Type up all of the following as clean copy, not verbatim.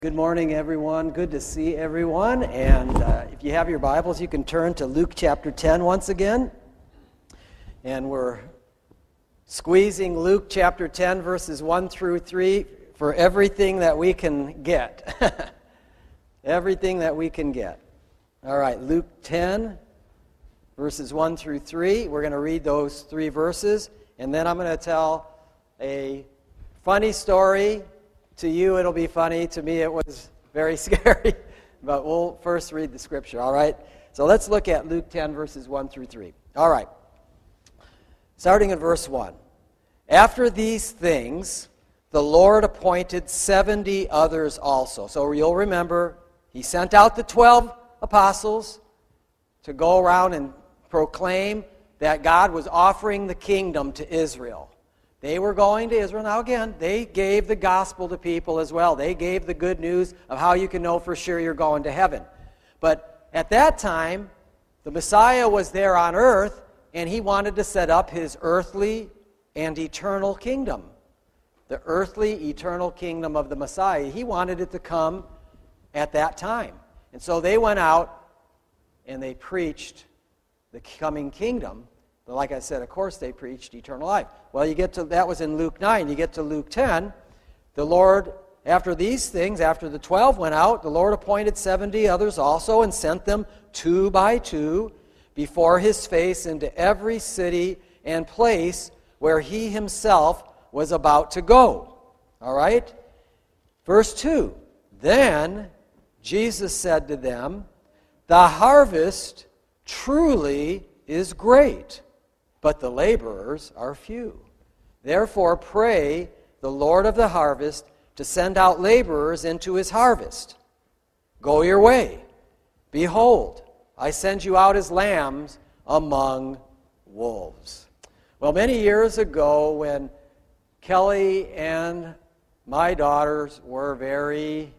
Good morning, everyone. Good to see everyone. And if you have your Bibles, you can turn to Luke chapter 10 once again. And we're squeezing Luke chapter 10, verses 1 through 3 for everything that we can get. Everything that we can get. All right, Luke 10, verses 1 through 3. We're going to read those three verses. And then I'm going to tell a funny story. To you, it'll be funny. To me, it was very scary. But we'll first read the scripture, all right? So let's look at Luke 10, verses 1 through 3. All right. Starting in verse 1. After these things, the Lord appointed 70 others also. So you'll remember, he sent out the 12 apostles to go around and proclaim that God was offering the kingdom to Israel. They were going to Israel. Now again, they gave the gospel to people as well. They gave the good news of how you can know for sure you're going to heaven. But at that time, the Messiah was there on earth, and he wanted to set up his earthly and eternal kingdom. The earthly, eternal kingdom of the Messiah. He wanted it to come at that time. And so they went out and they preached the coming kingdom. But like I said, of course, they preached eternal life. Well, you get to that was in Luke 9. You get to Luke 10. The Lord, after these things, after the 12 went out, the Lord appointed 70 others also and sent them 2 by 2 before his face into every city and place where he himself was about to go. All right? Verse 2. Then Jesus said to them, "The harvest truly is great, but the laborers are few. Therefore pray the Lord of the harvest to send out laborers into his harvest. Go your way. Behold, I send you out as lambs among wolves." Well, many years ago, when Kelly and my daughters were very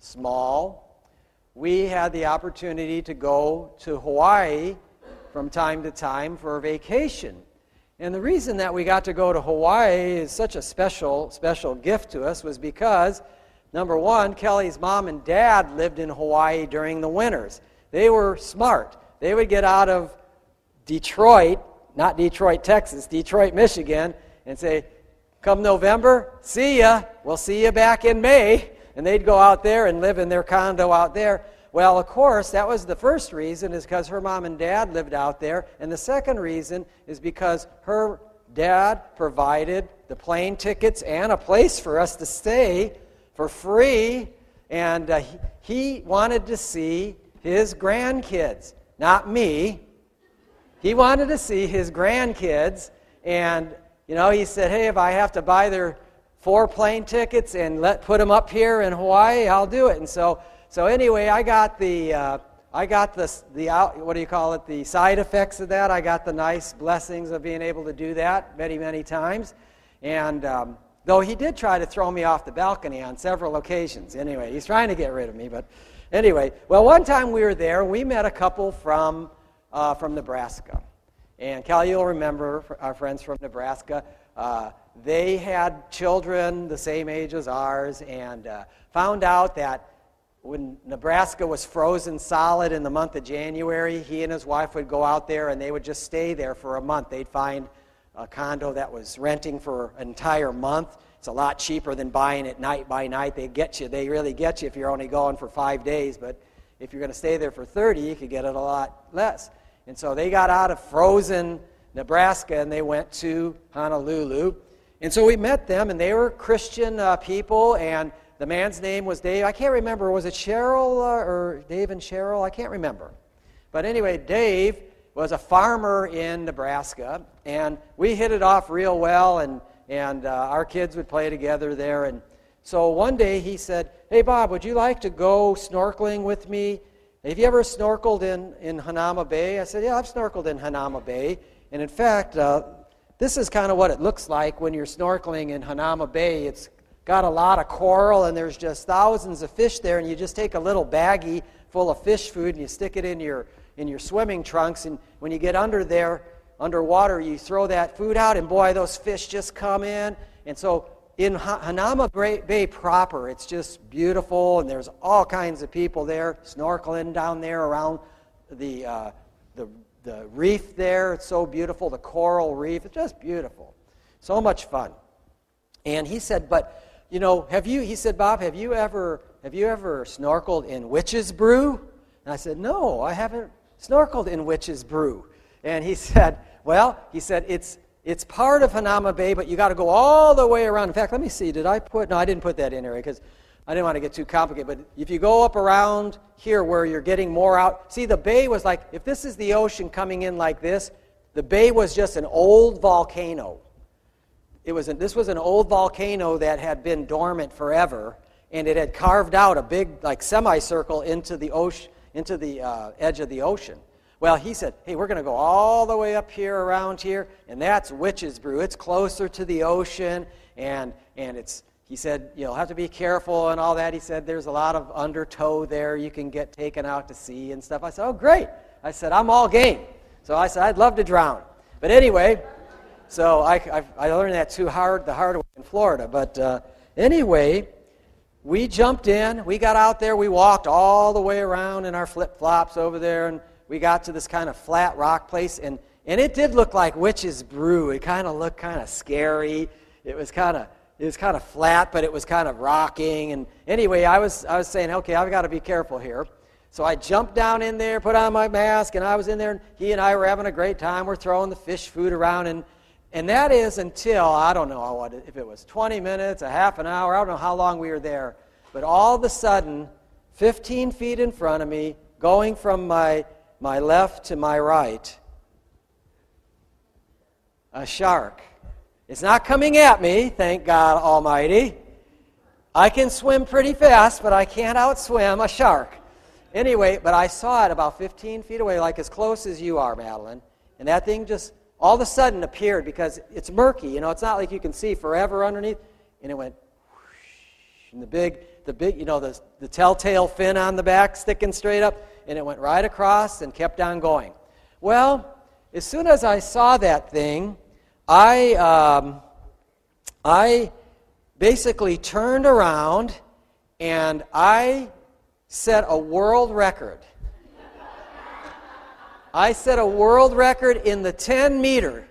small, we had the opportunity to go to Hawaii from time to time for a vacation. And the reason that we got to go to Hawaii is such a special gift to us was because, number one, Kelly's mom and dad lived in Hawaii during the winters. They were smart. They would get out of Detroit, not Detroit, Texas, Detroit, Michigan, and say, "Come November, see ya. We'll see you back in May." And they'd go out there and live in their condo out there. Well, of course, that was the first reason, is because her mom and dad lived out there. And the second reason is because her dad provided the plane tickets and a place for us to stay for free. And he wanted to see his grandkids, not me. He wanted to see his grandkids. And, he said, "Hey, if I have to buy their 4 plane tickets and put them up here in Hawaii, I'll do it." And so anyway, I got the the side effects of that. I got the nice blessings of being able to do that many, many times. And though he did try to throw me off the balcony on several occasions. Anyway, he's trying to get rid of me. But anyway, well, one time we were there, we met a couple from Nebraska. And Kelly, you'll remember our friends from Nebraska. They had children the same age as ours, and found out that when Nebraska was frozen solid in the month of January, he and his wife would go out there and they would just stay there for a month. They'd find a condo that was renting for an entire month. It's a lot cheaper than buying it night by night. They really get you if you're only going for 5 days, but if you're going to stay there for 30, you could get it a lot less. And so they got out of frozen Nebraska and they went to Honolulu. And so we met them, and they were Christian people, and the man's name was Dave. I can't remember. Was it Cheryl or Dave and Cheryl? I can't remember. But anyway, Dave was a farmer in Nebraska, and we hit it off real well, and our kids would play together there. And so one day he said, "Hey, Bob, would you like to go snorkeling with me? Have you ever snorkeled in Hanauma Bay?" I said, "Yeah, I've snorkeled in Hanauma Bay. And in fact, this is kind of what it looks like when you're snorkeling in Hanauma Bay. It's got a lot of coral, and there's just thousands of fish there, and you just take a little baggie full of fish food and you stick it in your swimming trunks, and when you get underwater, you throw that food out, and boy, those fish just come in. And so in Hanauma Bay proper, it's just beautiful, and there's all kinds of people there snorkeling down there around the reef there. It's so beautiful, the coral reef. It's just beautiful. So much fun. And he said, but, he said, Bob, have you ever snorkeled in Witch's Brew? And I said, no, I haven't snorkeled in Witch's Brew. And he said, it's part of Hanauma Bay, but you got to go all the way around. In fact, let me see. No, I didn't put that in there because I didn't want to get too complicated. But if you go up around here where you're getting more out, see, the bay was like, if this is the ocean coming in like this, the bay was just an old volcano. This was an old volcano that had been dormant forever, and it had carved out a big, semicircle into the ocean, into the edge of the ocean. Well, he said, hey, we're going to go all the way up here, around here, and that's Witch's Brew. It's closer to the ocean, and he said, you'll have to be careful and all that. He said, there's a lot of undertow there. You can get taken out to sea and stuff. I said, oh, great. I said, I'm all game. So I said, I'd love to drown. But anyway, so I learned that the hard way in Florida. But anyway, we jumped in. We got out there. We walked all the way around in our flip-flops over there, and we got to this kind of flat rock place, and it did look like Witch's Brew. It kind of looked kind of scary. It was kind of flat, but it was kind of rocking. And anyway, I was saying, okay, I've got to be careful here. So I jumped down in there, put on my mask, and I was in there, and he and I were having a great time. We're throwing the fish food around, and that is until, I don't know if it was 20 minutes, a half an hour, I don't know how long we were there, but all of a sudden, 15 feet in front of me, going from my left to my right, a shark. It's not coming at me, thank God Almighty. I can swim pretty fast, but I can't outswim a shark. Anyway, but I saw it about 15 feet away, like as close as you are, Madeline, and that thing just all of a sudden appeared because it's murky. It's not like you can see forever underneath. And it went whoosh, and the big, the telltale fin on the back sticking straight up, and it went right across and kept on going. Well, as soon as I saw that thing, I basically turned around and I set a world record. I set a world record in the 10-meter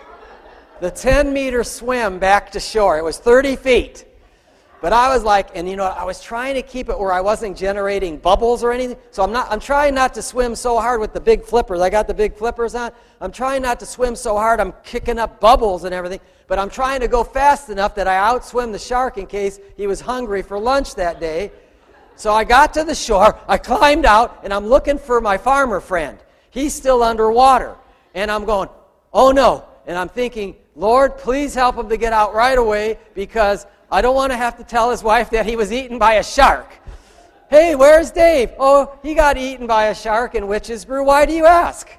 swim back to shore. It was 30 feet. But I was like, and I was trying to keep it where I wasn't generating bubbles or anything. So I'm trying not to swim so hard with the big flippers. I got the big flippers on. I'm trying not to swim so hard I'm kicking up bubbles and everything. But I'm trying to go fast enough that I outswim the shark in case he was hungry for lunch that day. So I got to the shore, I climbed out, and I'm looking for my farmer friend. He's still underwater. And I'm going, oh no. And I'm thinking, Lord, please help him to get out right away because I don't want to have to tell his wife that he was eaten by a shark. Hey, where's Dave? Oh, he got eaten by a shark in Witch's Brew. Why do you ask?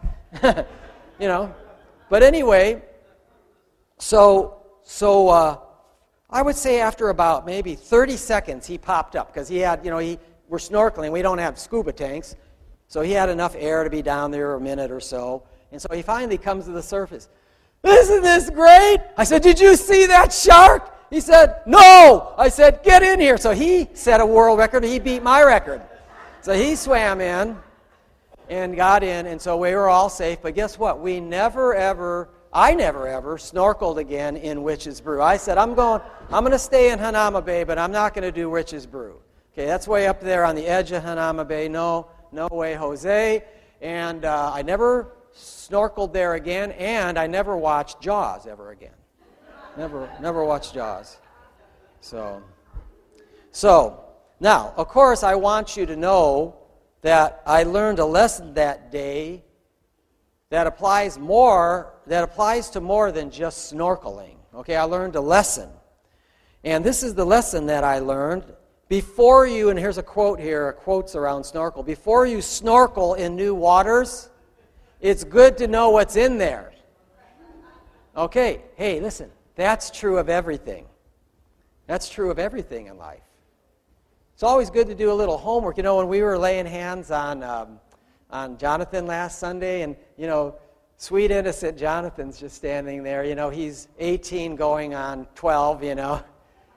But anyway, so I would say after about maybe 30 seconds he popped up because he had, we're snorkeling. We don't have scuba tanks. So he had enough air to be down there a minute or so. And so he finally comes to the surface. Isn't this great? I said, did you see that shark? He said, no. I said, get in here. So he set a world record. He beat my record. So he swam in and got in, and so we were all safe. But guess what? I never ever snorkeled again in Witch's Brew. I said, I'm going to stay in Hanauma Bay, but I'm not going to do Witch's Brew. Okay, that's way up there on the edge of Hanauma Bay. No way, Jose. And I never snorkeled there again, and I never watched Jaws ever again. Never watched Jaws. So now, of course, I want you to know that I learned a lesson that day that applies to more than just snorkeling. Okay, I learned a lesson. And this is the lesson that I learned. Before you, and here's a quote here, quotes around snorkel. Before you snorkel in new waters, it's good to know what's in there. Okay, hey, listen, that's true of everything. That's true of everything in life. It's always good to do a little homework. When we were laying hands on Jonathan last Sunday, and, sweet innocent Jonathan's just standing there. He's 18 going on 12,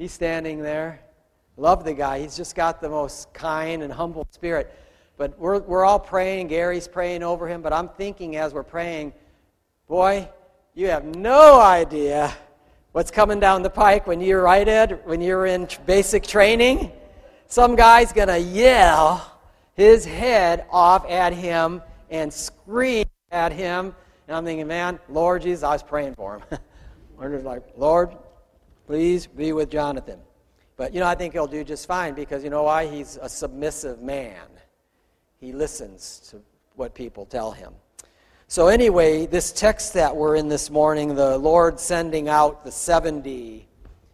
He's standing there. Love the guy. He's just got the most kind and humble spirit. But we're all praying. Gary's praying over him. But I'm thinking as we're praying, boy, you have no idea what's coming down the pike when you're right, Ed, when you're in basic training. Some guy's going to yell his head off at him and scream at him. And I'm thinking, man, Lord Jesus, I was praying for him. We're just like, Lord, please be with Jonathan. But, I think he'll do just fine because you know why? He's a submissive man. He listens to what people tell him. So anyway, this text that we're in this morning, the Lord sending out the 70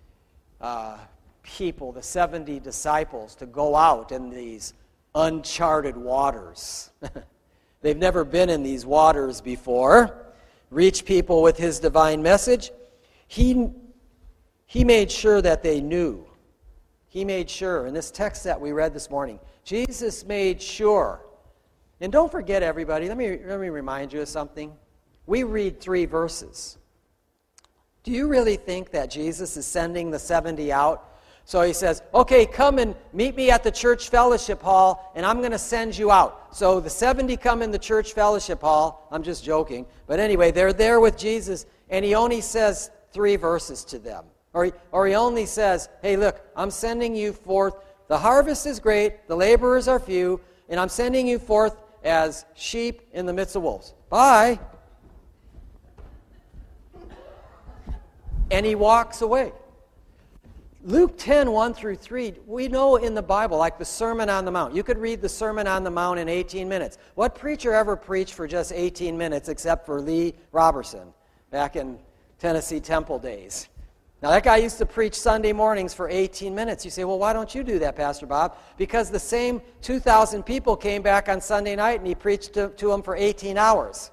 people, the 70 disciples to go out in these uncharted waters. They've never been in these waters before. Reach people with his divine message. He made sure that they knew. He made sure. In this text that we read this morning, Jesus made sure. And don't forget, everybody, let me remind you of something. We read 3 verses. Do you really think that Jesus is sending the 70 out? So he says, okay, come and meet me at the church fellowship hall, and I'm going to send you out. So the 70 come in the church fellowship hall. I'm just joking. But anyway, they're there with Jesus, and he only says 3 verses to them. Or he only says, hey, look, I'm sending you forth. The harvest is great, the laborers are few, and I'm sending you forth as sheep in the midst of wolves. Bye. And he walks away. Luke 10, 1 through 3, we know in the Bible, like the Sermon on the Mount. You could read the Sermon on the Mount in 18 minutes. What preacher ever preached for just 18 minutes except for Lee Robertson back in Tennessee Temple days? Now, that guy used to preach Sunday mornings for 18 minutes. You say, well, why don't you do that, Pastor Bob? Because the same 2,000 people came back on Sunday night and he preached to them for 18 hours.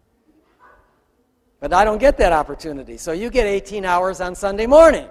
But I don't get that opportunity. So you get 18 hours on Sunday morning.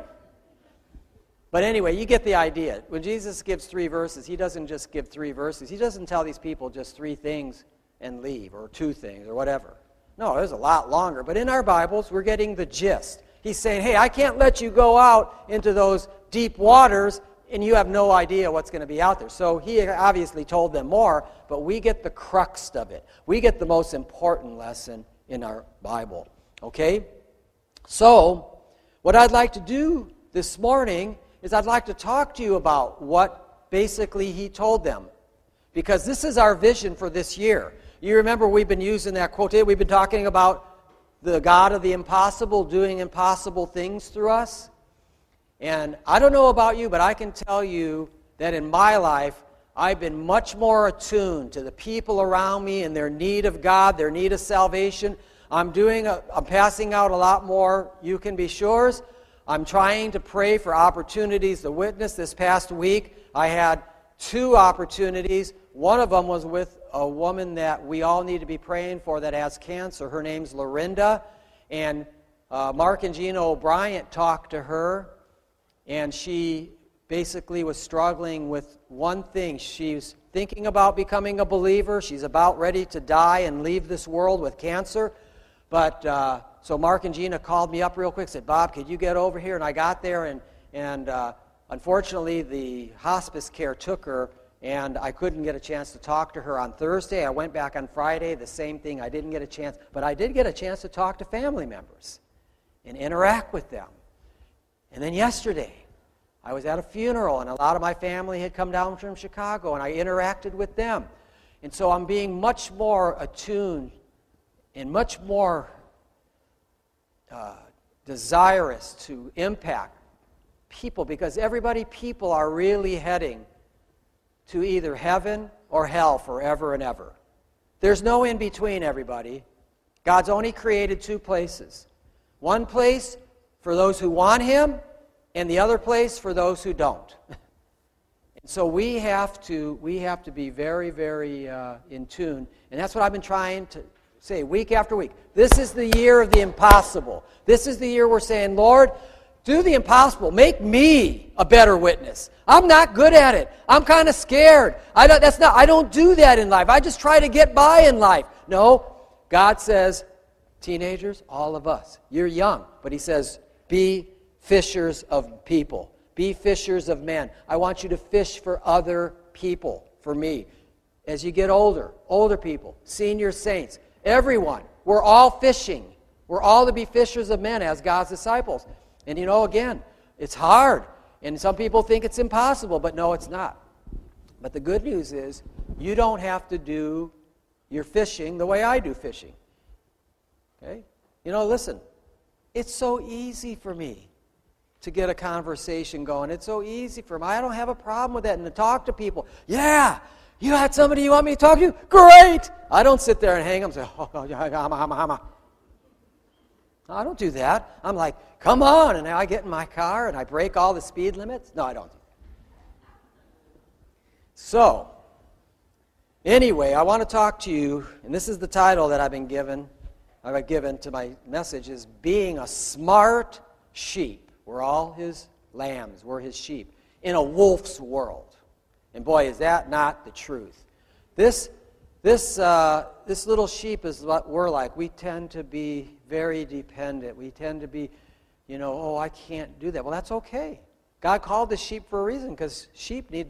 But anyway, you get the idea. When Jesus gives 3 verses, he doesn't just give 3 verses. He doesn't tell these people just 3 things and leave, or 2 things, or whatever. No, it was a lot longer. But in our Bibles, we're getting the gist. He's saying, hey, I can't let you go out into those deep waters and you have no idea what's going to be out there. So he obviously told them more, but we get the crux of it. We get the most important lesson in our Bible. Okay? So, what I'd like to do this morning is I'd like to talk to you about what basically he told them. Because this is our vision for this year. You remember we've been using that quote. We've been talking about the God of the impossible doing impossible things through us. And I don't know about you, but I can tell you that in my life, I've been much more attuned to the people around me and their need of God, their need of salvation. I'm passing out a lot more, you can be sure. I'm trying to pray for opportunities to witness. This past week, I had 2 opportunities. One of them was with a woman that we all need to be praying for that has cancer. Her name's Lorinda. And Mark and Gina O'Brien talked to her, and she basically was struggling with one thing. She's thinking about becoming a believer. She's about ready to die and leave this world with cancer. But so Mark and Gina called me up real quick, said, Bob, could you get over here? And I got there, and unfortunately the hospice care took her, and I couldn't get a chance to talk to her on Thursday. I went back on Friday, the same thing. I didn't get a chance, but I did get a chance to talk to family members and interact with them. And then yesterday, I was at a funeral, and a lot of my family had come down from Chicago, and I interacted with them. And so I'm being much more attuned and much more desirous to impact people, because people are really heading to either heaven or hell forever and ever. There's no in between, everybody. God's only created 2 places. One place for those who want Him, and the other place for those who don't. And so we have to be very, very in tune. And that's what I've been trying to say week after week. This is the year of the impossible. This is the year we're saying, Lord, do the impossible. Make me a better witness. I'm not good at it. I'm kind of scared. I don't do that in life. I just try to get by in life. No, God says, teenagers, all of us, you're young, but He says, be fishers of people. Be fishers of men. I want you to fish for other people, for me. As you get older people, senior saints, everyone, we're all fishing. We're all to be fishers of men as God's disciples. And again, it's hard. And some people think it's impossible, but no, it's not. But the good news is you don't have to do your fishing the way I do fishing. Okay? Listen, it's so easy for me to get a conversation going. It's so easy for me. I don't have a problem with that. And to talk to people, yeah, you got somebody you want me to talk to? Great! I don't sit there and hang them and say, oh, yeah. I don't do that. I'm like, come on, and I get in my car and I break all the speed limits. No, I don't. So, anyway, I want to talk to you, and this is the title that I've given to my message, is Being a Smart Sheep. We're all his lambs. We're his sheep in a wolf's world. And boy, is that not the truth. This little sheep is what we're like. We tend to be very dependent. We tend to be, oh, I can't do that. Well, that's okay. God called the sheep for a reason, because sheep need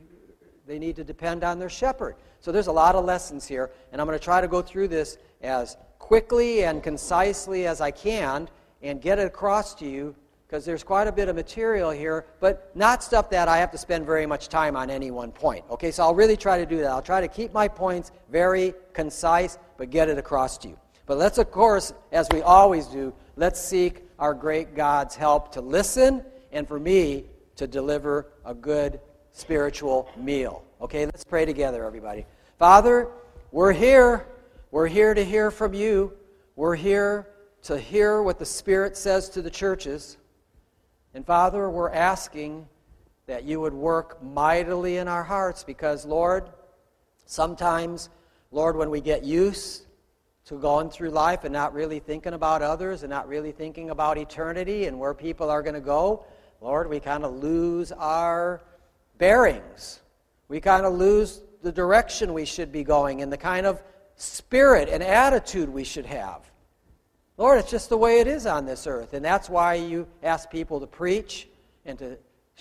to depend on their shepherd. So there's a lot of lessons here, and I'm going to try to go through this as quickly and concisely as I can and get it across to you, because there's quite a bit of material here, but not stuff that I have to spend very much time on any one point. Okay, so I'll really try to do that. I'll try to keep my points very concise, but get it across to you. But let's, of course, as we always do, let's seek our great God's help to listen and for me to deliver a good spiritual meal. Okay, let's pray together, everybody. Father, we're here. We're here to hear from you. We're here to hear what the Spirit says to the churches. And Father, we're asking that you would work mightily in our hearts, because, Lord, sometimes, Lord, when we get used to going through life and not really thinking about others and not really thinking about eternity and where people are going to go, Lord, we kind of lose our bearings. We kind of lose the direction we should be going and the kind of spirit and attitude we should have. Lord, it's just the way it is on this earth. And that's why you ask people to preach and to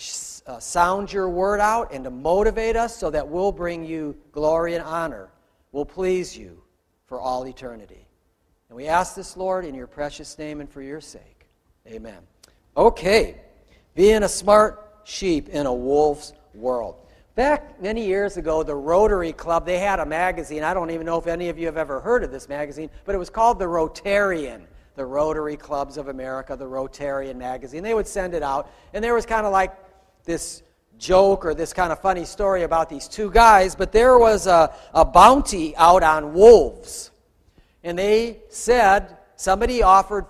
sound your word out and to motivate us so that we'll bring you glory and honor. We'll please you for all eternity. And we ask this, Lord, in your precious name and for your sake. Amen. Okay, being a smart sheep in a wolf's world. Back many years ago, the Rotary Club, they had a magazine. I don't even know if any of you have ever heard of this magazine, but it was called the Rotarian, the Rotary Clubs of America, the Rotarian magazine. They would send it out, and there was kind of like this joke or this kind of funny story about these two guys, but there was a bounty out on wolves. And they said somebody offered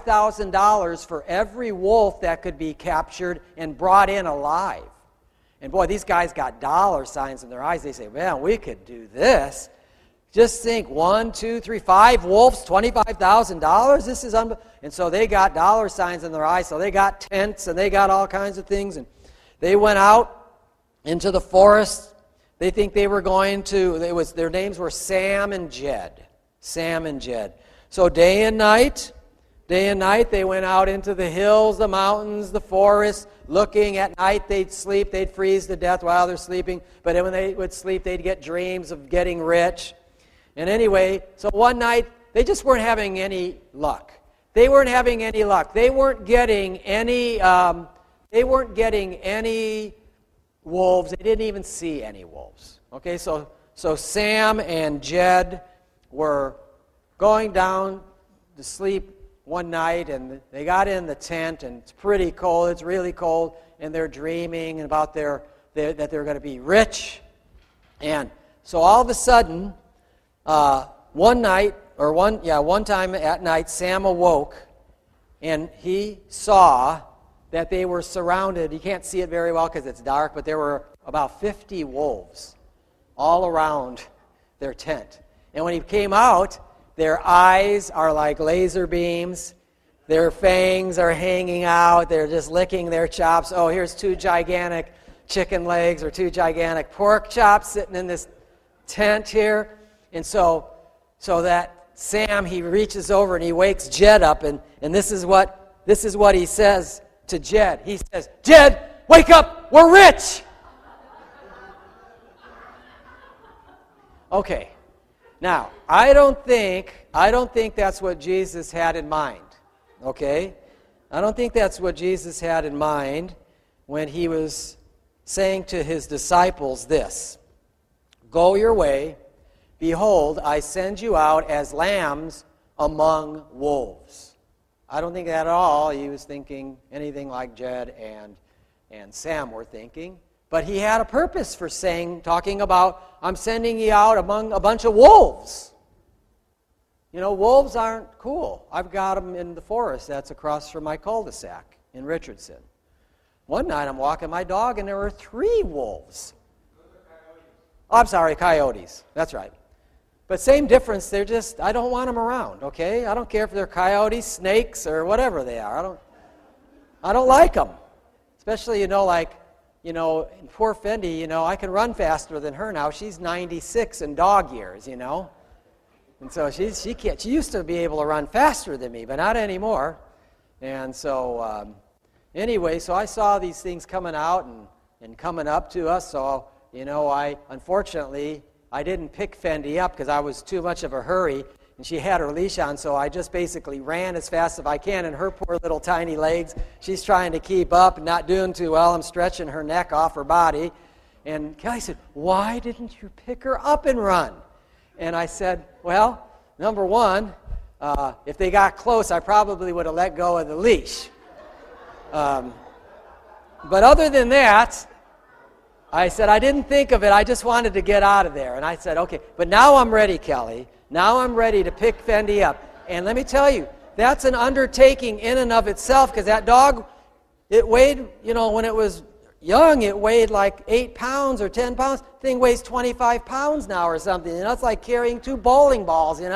$5,000 for every wolf that could be captured and brought in alive. And boy, these guys got dollar signs in their eyes. They say, man, we could do this. Just think, 1, 2, 3, 5 wolves, $25,000. This is unbelievable. And so they got dollar signs in their eyes. So they got tents and they got all kinds of things. And they went out into the forest. They think they were going to, their names were Sam and Jed. Sam and Jed. So day and night, they went out into the hills, the mountains, the forest, looking. At night they'd sleep, they'd freeze to death while they're sleeping. But when they would sleep, they'd get dreams of getting rich. And anyway, so one night, they just weren't having any luck. They weren't having any luck. They weren't getting any wolves. They didn't even see any wolves. Okay, so Sam and Jed were going down to sleep one night, and they got in the tent, and it's pretty cold. It's really cold, and they're dreaming about that they're going to be rich. And so all of a sudden, one time at night, Sam awoke, and he saw that they were surrounded. You can't see it very well because it's dark, but there were about 50 wolves all around their tent. And when he came out, their eyes are like laser beams. Their fangs are hanging out. They're just licking their chops. Oh, here's 2 gigantic chicken legs or 2 gigantic pork chops sitting in this tent here. And so that Sam, he reaches over and he wakes Jed up, and this is what he says to Jed. He says, Jed, Wake up, we're rich. Okay. Now, I don't think that's what Jesus had in mind. Okay? I don't think that's what Jesus had in mind when he was saying to his disciples this: "Go your way, behold, I send you out as lambs among wolves." I don't think that at all he was thinking anything like Jed and Sam were thinking. But he had a purpose for talking about, I'm sending you out among a bunch of wolves. You know, wolves aren't cool. I've got them in the forest that's across from my cul-de-sac in Richardson. One night I'm walking my dog and there were 3 wolves. Oh, I'm sorry, coyotes. That's right. But same difference, I don't want them around, okay? I don't care if they're coyotes, snakes, or whatever they are. I don't like them. Especially, in poor Fendi, I can run faster than her now. She's 96 in dog years, And so she can't. She used to be able to run faster than me, but not anymore. And so, anyway, so I saw these things coming out and coming up to us. So, unfortunately, I didn't pick Fendi up because I was too much of a hurry. And she had her leash on, so I just basically ran as fast as I can. And her poor little tiny legs, she's trying to keep up and not doing too well. I'm stretching her neck off her body. And Kelly said, "Why didn't you pick her up and run?" And I said, well, number one, if they got close, I probably would have let go of the leash. But other than that, I said, I didn't think of it. I just wanted to get out of there. And I said, okay, but now I'm ready, Kelly. Now I'm ready to pick Fendi up. And let me tell you, that's an undertaking in and of itself, because that dog, it weighed, when it was young, it weighed like 8 pounds or 10 pounds. Thing weighs 25 pounds now or something. It's like carrying 2 bowling balls, And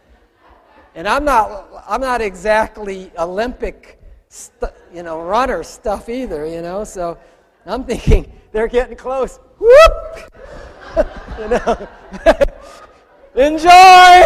I'm not exactly Olympic, runner stuff either, So I'm thinking they're getting close. Whoop! Enjoy!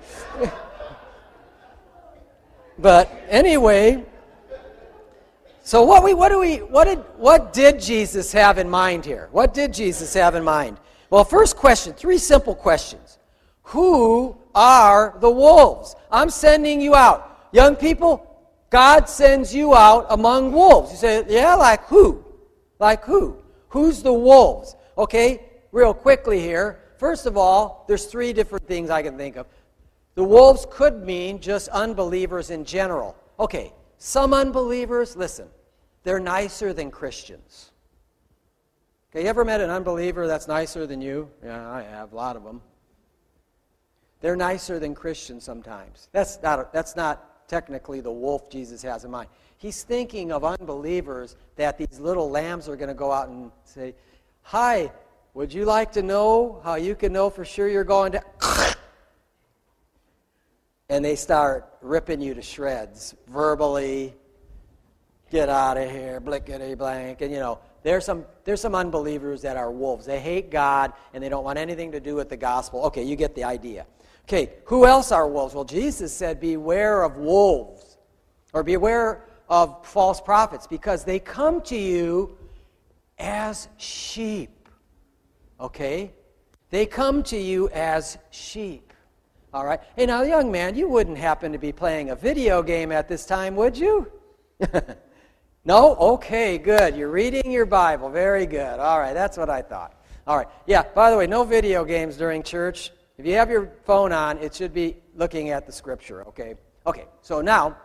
But anyway, so what did Jesus have in mind here? What did Jesus have in mind? Well, first question, 3 simple questions. Who are the wolves? I'm sending you out. Young people, God sends you out among wolves. You say, yeah, like who? Like who? Who's the wolves? Okay, real quickly here. First of all, there's 3 different things I can think of. The wolves could mean just unbelievers in general. Okay, some unbelievers, listen, they're nicer than Christians. Okay, you ever met an unbeliever that's nicer than you? Yeah, I have, a lot of them. They're nicer than Christians sometimes. That's not technically the wolf Jesus has in mind. He's thinking of unbelievers that these little lambs are going to go out and say, "Hi, would you like to know how you can know for sure you're going to..." And they start ripping you to shreds, verbally, "Get out of here, blickety blank." And there's some unbelievers that are wolves. They hate God and they don't want anything to do with the gospel. Okay, you get the idea. Okay, who else are wolves? Well, Jesus said, beware of wolves, or beware of false prophets, because they come to you as sheep. Okay? They come to you as sheep. All right? Hey, now, young man, you wouldn't happen to be playing a video game at this time, would you? No? Okay, good. You're reading your Bible. Very good. All right, that's what I thought. All right. Yeah, by the way, no video games during church. If you have your phone on, it should be looking at the Scripture, okay? Okay, so now,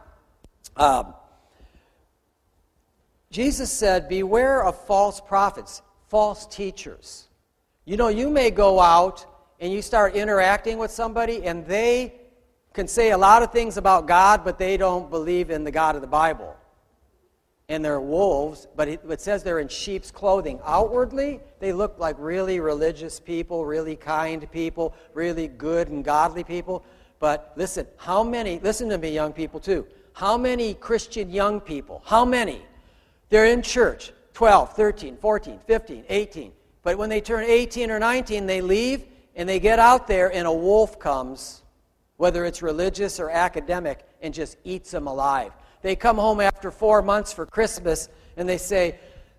Jesus said, beware of false prophets, false teachers. You may go out and you start interacting with somebody and they can say a lot of things about God, but they don't believe in the God of the Bible. And they're wolves, but it says they're in sheep's clothing. Outwardly, they look like really religious people, really kind people, really good and godly people. But listen to me, young people too. How many Christian young people, how many? They're in church, 12, 13, 14, 15, 18. But when they turn 18 or 19, they leave and they get out there and a wolf comes, whether it's religious or academic, and just eats them alive. They come home after 4 months for Christmas and they say,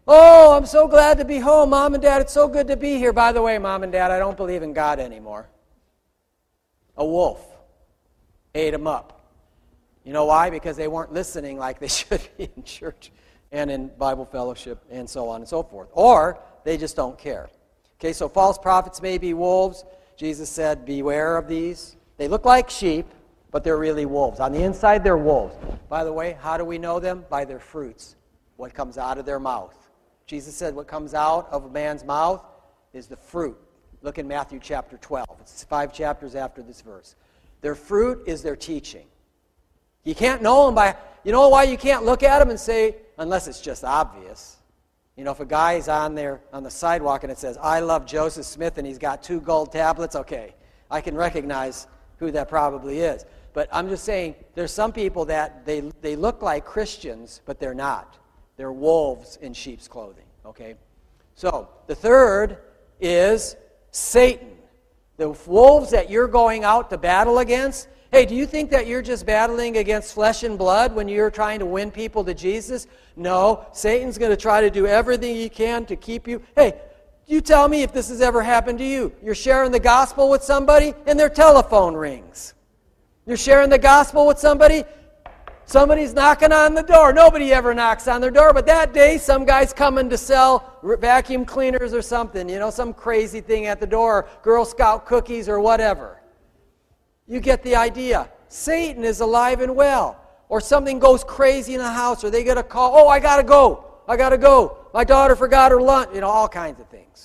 Oh, I'm so glad to be home, Mom and Dad. It's so good to be here. By the way, Mom and Dad, I don't believe in God anymore. A wolf ate them up. You know why? Because they weren't listening like they should be in church and in Bible fellowship and so on and so forth. Or they just don't care. Okay, so false prophets may be wolves. Jesus said, beware of these. They look like sheep, but they're really wolves. On the inside, they're wolves. By the way, how do we know them? By their fruits, what comes out of their mouth. Jesus said what comes out of a man's mouth is the fruit. Look in Matthew chapter 12. It's 5 chapters after this verse. Their fruit is their teaching. You can't know them by, you know why you can't look at them and say, unless it's just obvious. You know, if a guy is on there on the sidewalk and it says, I love Joseph Smith, and he's got 2 gold tablets, okay, I can recognize who that probably is. But I'm just saying, there's some people that they look like Christians, but they're not. They're wolves in sheep's clothing, okay? So, the third is Satan. The wolves that you're going out to battle against, hey, do you think that you're just battling against flesh and blood when you're trying to win people to Jesus? No, Satan's going to try to do everything he can to keep you. Hey, you tell me if this has ever happened to you. You're sharing the gospel with somebody and their telephone rings. You're sharing the gospel with somebody, somebody's knocking on the door. Nobody ever knocks on their door, but that day some guy's coming to sell vacuum cleaners or something, you know, some crazy thing at the door, Girl Scout cookies or whatever. You get the idea. Satan is alive and well. Or something goes crazy in the house, or they get a call, oh, I got to go. My daughter forgot her lunch, you know, all kinds of things.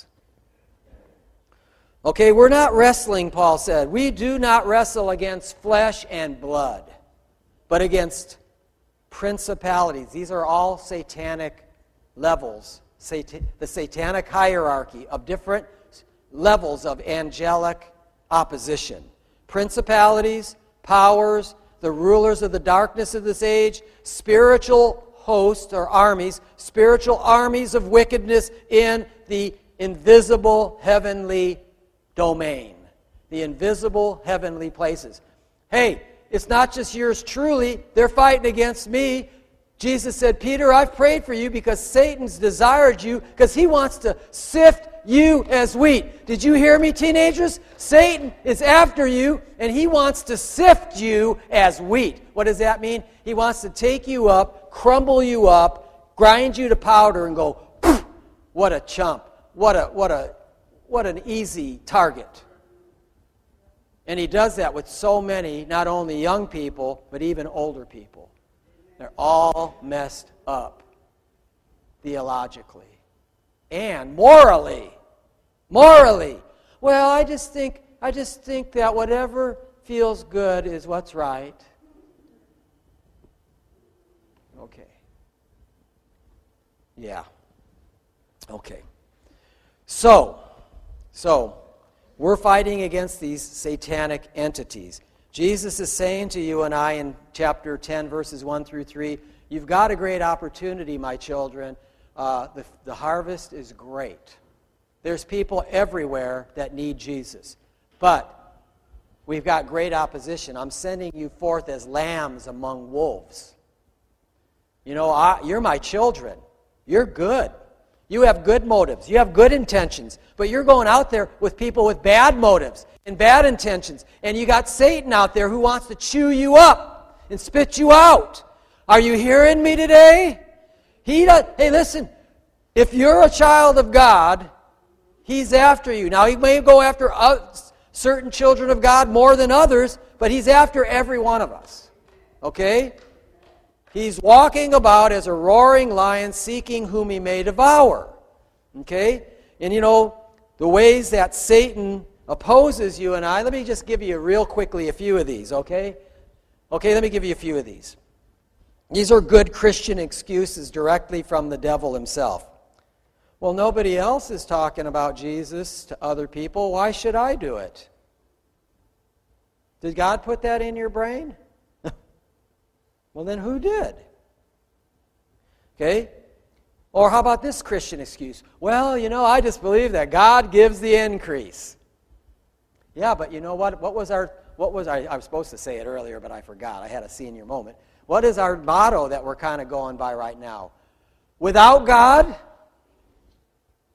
Okay, we're not wrestling, Paul said. We do not wrestle against flesh and blood, but against principalities. These are all satanic levels, the satanic hierarchy of different levels of angelic opposition. Principalities, powers, the rulers of the darkness of this age, spiritual hosts or armies, spiritual armies of wickedness in the invisible heavenly domain, the invisible heavenly places. Hey, it's not just yours truly. They're fighting against me. Jesus said, Peter, I've prayed for you because Satan's desired you because he wants to sift you as wheat. Did you hear me, teenagers? Satan is after you, and he wants to sift you as wheat. What does that mean? He wants to take you up, crumble you up, grind you to powder, and go, poof, what a chump. What an easy target. And he does that with so many, not only young people, but even older people. They're all messed up theologically and morally. Well, I just think that whatever feels good is what's right. Okay. Yeah. Okay. So we're fighting against these satanic entities. Jesus is saying to you and I in chapter 10, verses 1 through 3, you've got a great opportunity, my children. The harvest is great. There's people everywhere that need Jesus. But we've got great opposition. I'm sending you forth as lambs among wolves. You know, you're my children. You're good. You have good motives. You have good intentions. But you're going out there with people with bad motives and bad intentions. And you got Satan out there who wants to chew you up and spit you out. Are you hearing me today? Hey, listen. If you're a child of God, he's after you. Now, he may go after certain children of God more than others, but he's after every one of us. Okay? He's walking about as a roaring lion, seeking whom he may devour. Okay? And you know, the ways that Satan opposes you and I, let me just give you real quickly a few of these, okay? Okay, let me give you a few of these. These are good Christian excuses directly from the devil himself. Well, nobody else is talking about Jesus to other people. Why should I do it? Did God put that in your brain? Well, then who did? Okay? Or how about this Christian excuse? Well, you know, I just believe that God gives the increase. Yeah, but you know what? I was supposed to say it earlier, but I forgot. I had a senior moment. What is our motto that we're kind of going by right now? Without God,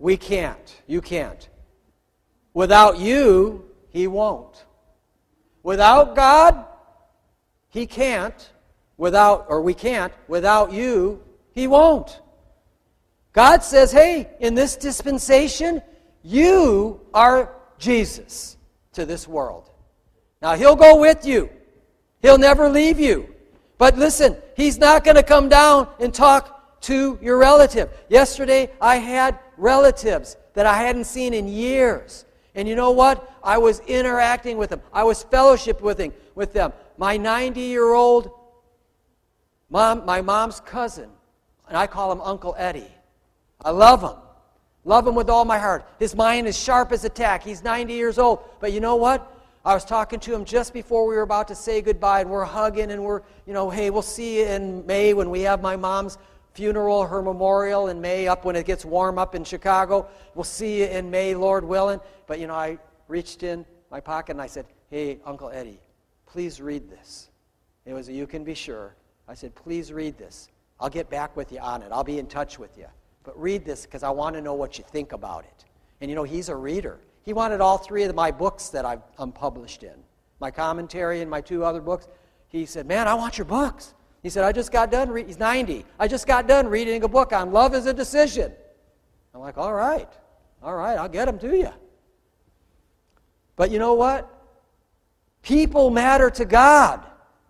We can't. You can't. Without you, He won't. Without God, He can't. We can't. Without you, He won't. God says, hey, in this dispensation, you are Jesus to this world. Now, He'll go with you. He'll never leave you. But listen, He's not going to come down and talk to your relative. Yesterday, I had relatives that I hadn't seen in years. And you know what? I was interacting with them. I was fellowship with them. My 90-year-old mom, my mom's cousin, and I call him Uncle Eddie. I love him. Love him with all my heart. His mind is sharp as a tack. He's 90 years old. But you know what? I was talking to him just before we were about to say goodbye, and we're hugging, and we're, hey, we'll see you in May when we have my mom's funeral, her memorial in May, up when it gets warm up in Chicago. We'll see you in May, Lord willing. But, I reached in my pocket and I said, hey, Uncle Eddie, please read this. It was a You Can Be Sure. I said, please read this. I'll get back with you on it. I'll be in touch with you. But read this because I want to know what you think about it. And he's a reader. He wanted all three of my books that I'm published in. My commentary and my two other books. He said, man, I want your books. He said, I just got done reading. He's 90. I just got done reading a book on Love is a Decision. I'm like, all right, I'll get them to you. But you know what? People matter to God.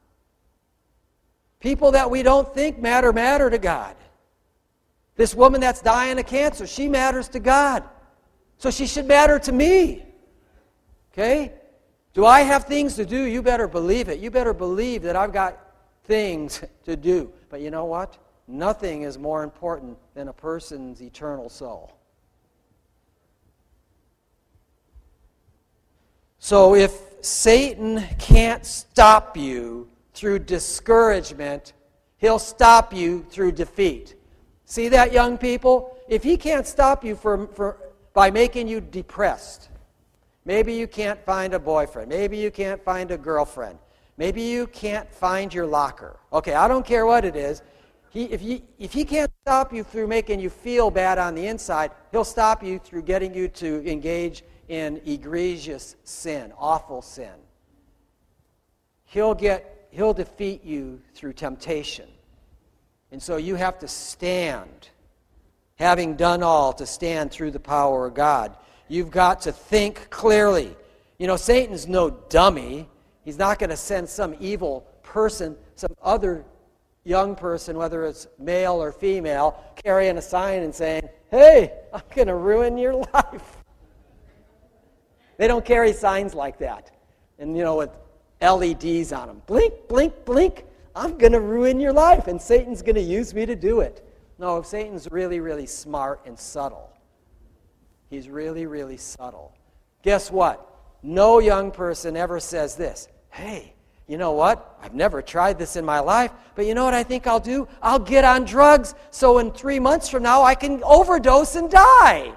People that we don't think matter to God. This woman that's dying of cancer, she matters to God. So she should matter to me. Okay? Do I have things to do? You better believe it. You better believe that I've got things to do. But you know what? Nothing is more important than a person's eternal soul. So if Satan can't stop you through discouragement, he'll stop you through defeat. See that, young people? If he can't stop you by making you depressed, maybe you can't find a boyfriend, maybe you can't find a girlfriend, maybe you can't find your locker. Okay, I don't care what it is. If he can't stop you through making you feel bad on the inside, he'll stop you through getting you to engage in egregious sin, awful sin. He'll defeat you through temptation. And so you have to stand, having done all, to stand through the power of God. You've got to think clearly. Satan's no dummy. He's not going to send some evil person, some other young person, whether it's male or female, carrying a sign and saying, hey, I'm going to ruin your life. They don't carry signs like that. And, with LEDs on them. Blink, blink, blink. I'm going to ruin your life, and Satan's going to use me to do it. No, Satan's really, really smart and subtle. He's really, really subtle. Guess what? No young person ever says this. Hey, you know what? I've never tried this in my life, but you know what I think I'll do? I'll get on drugs so in 3 months from now I can overdose and die.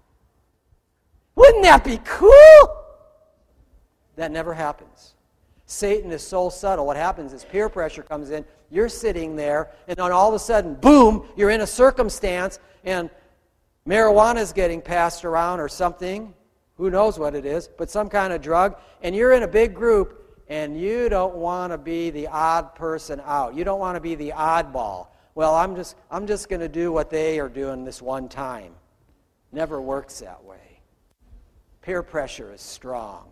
Wouldn't that be cool? That never happens. Satan is so subtle. What happens is peer pressure comes in. You're sitting there, and then all of a sudden, boom, you're in a circumstance, and marijuana is getting passed around or something. Who knows what it is, but some kind of drug. And you're in a big group, and you don't want to be the odd person out. You don't want to be the oddball. Well, I'm just going to do what they are doing this one time. Never works that way. Peer pressure is strong.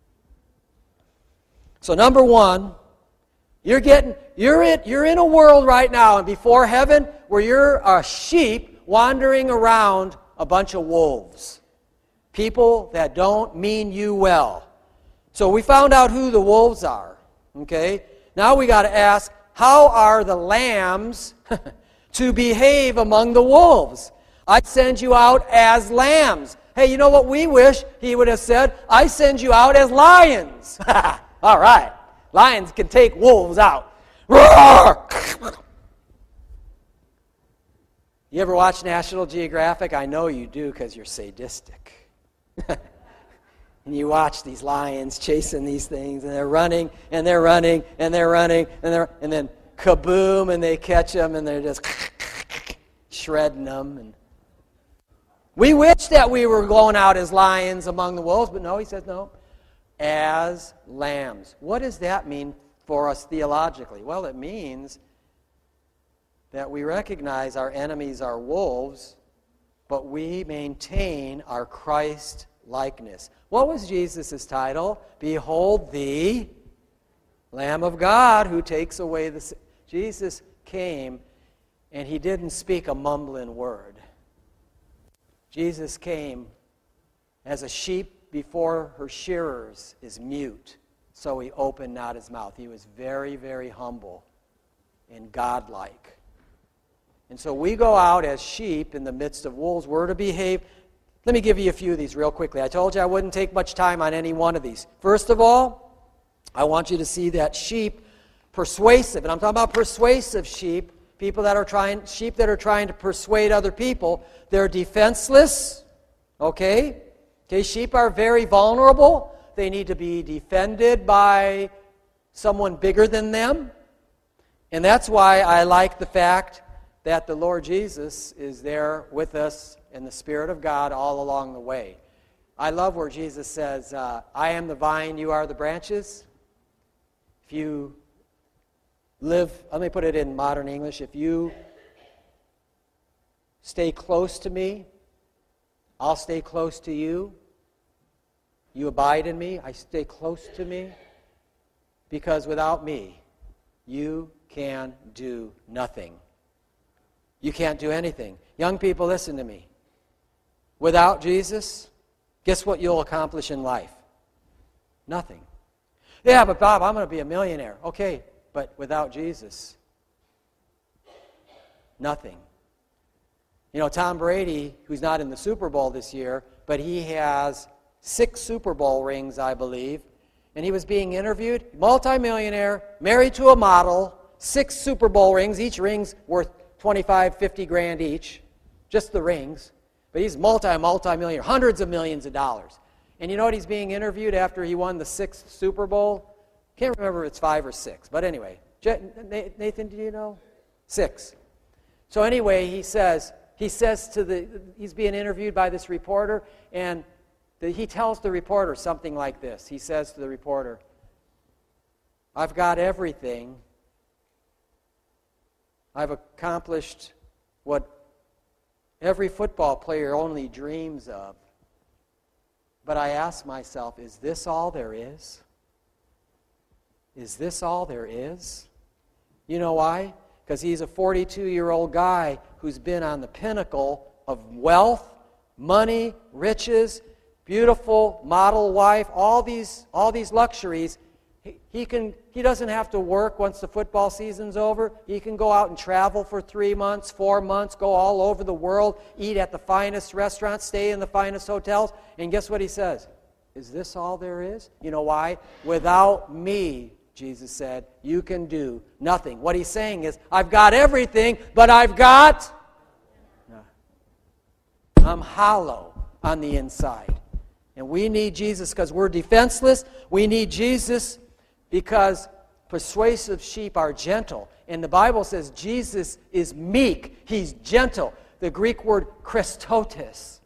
So number one, you're in a world right now and before heaven where you're a sheep wandering around a bunch of wolves. People that don't mean you well. So we found out who the wolves are. Okay? Now we got to ask, how are the lambs to behave among the wolves? I send you out as lambs. Hey, you know what we wish he would have said? I send you out as lions. All right. Lions can take wolves out. Roar! You ever watch National Geographic? I know you do because you're sadistic. And you watch these lions chasing these things, and they're running, and they're running, and they're running, and then kaboom, and they catch them, and they're just shredding them. And We wish that we were going out as lions among the wolves, but no, he says no. As lambs. What does that mean for us theologically? Well, it means that we recognize our enemies are wolves, but we maintain our Christ likeness. What was Jesus' title? Behold the Lamb of God who takes away the sin. Jesus came and he didn't speak a mumbling word. Jesus came as a sheep before her shearers is mute, so he opened not his mouth. He was very, very humble and godlike. And so we go out as sheep in the midst of wolves. We're to behave. Let me give you a few of these real quickly. I told you I wouldn't take much time on any one of these. First of all, I want you to see that sheep, persuasive, and I'm talking about persuasive sheep, sheep that are trying to persuade other people. They're defenseless, okay? Sheep are very vulnerable. They need to be defended by someone bigger than them. And that's why I like the fact that the Lord Jesus is there with us in the Spirit of God all along the way. I love where Jesus says, I am the vine, you are the branches. If you live, let me put it in modern English, if you stay close to me, I'll stay close to you. You abide in me, I stay close to me. Because without me, you can do nothing. You can't do anything. Young people, listen to me. Without Jesus, guess what you'll accomplish in life? Nothing. Yeah, but Bob, I'm going to be a millionaire. Okay, but without Jesus, nothing. You know, Tom Brady, who's not in the Super Bowl this year, but he has 6 Super Bowl rings, I believe, and he was being interviewed, multimillionaire, married to a model, 6 Super Bowl rings, each ring's worth 25, 50 grand each, just the rings. But he's multi-millionaire, hundreds of millions of dollars. And you know what he's being interviewed after he won the 6th Super Bowl? Can't remember if it's 5 or 6. But anyway, Nathan, do you know? 6. So anyway, he's being interviewed by this reporter, and he tells the reporter something like this. He says to the reporter, I've got everything. I've accomplished what every football player only dreams of. But I ask myself, is this all there is? Is this all there is? You know why? Because he's a 42-year-old guy who's been on the pinnacle of wealth, money, riches, beautiful model wife, all these luxuries. He doesn't have to work once the football season's over. He can go out and travel for 3 months, 4 months, go all over the world, eat at the finest restaurants, stay in the finest hotels. And guess what he says? Is this all there is? You know why? Without me, Jesus said, you can do nothing. What he's saying is, I've got everything, but I'm hollow on the inside. And we need Jesus because we're defenseless. We need Jesus because persuasive sheep are gentle. And the Bible says Jesus is meek. He's gentle. The Greek word Christotes.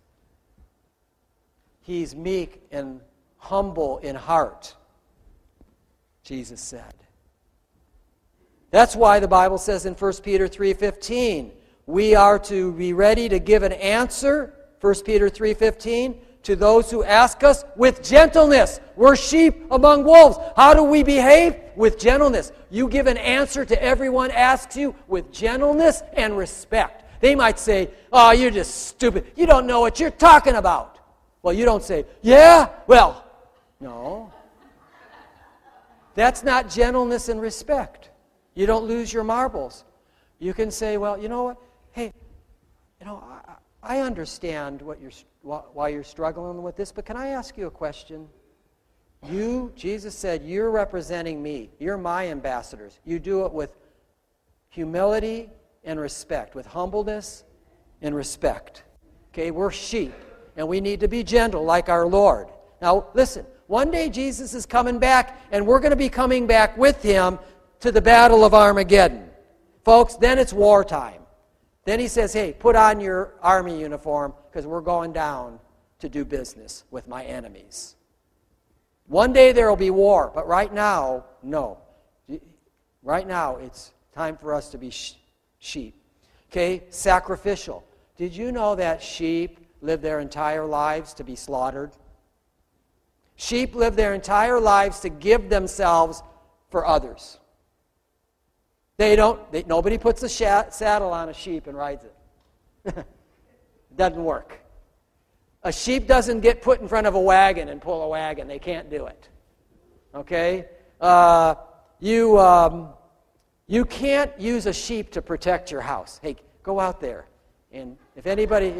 He's meek and humble in heart, Jesus said. That's why the Bible says in 1 Peter 3:15, we are to be ready to give an answer, 1 Peter 3:15, to those who ask us with gentleness. We're sheep among wolves. How do we behave? With gentleness. You give an answer to everyone asks you with gentleness and respect. They might say, oh, you're just stupid. You don't know what you're talking about. Well, you don't say, yeah? Well, no. That's not gentleness and respect. You don't lose your marbles. You can say, well, you know what? Hey, you know, I understand why you're struggling with this, but can I ask you a question? Jesus said, you're representing me. You're my ambassadors. You do it with humility and respect, with humbleness and respect. Okay, we're sheep, and we need to be gentle like our Lord. Now, listen, one day Jesus is coming back, and we're going to be coming back with him to the Battle of Armageddon. Folks, then it's wartime. Then he says, hey, put on your army uniform because we're going down to do business with my enemies. One day there will be war, but right now, no. Right now, it's time for us to be sheep. Okay, sacrificial. Did you know that sheep live their entire lives to be slaughtered? Sheep live their entire lives to give themselves for others. Nobody puts a saddle on a sheep and rides it. It doesn't work. A sheep doesn't get put in front of a wagon and pull a wagon. They can't do it. Okay? You can't use a sheep to protect your house. Hey, go out there. And if anybody,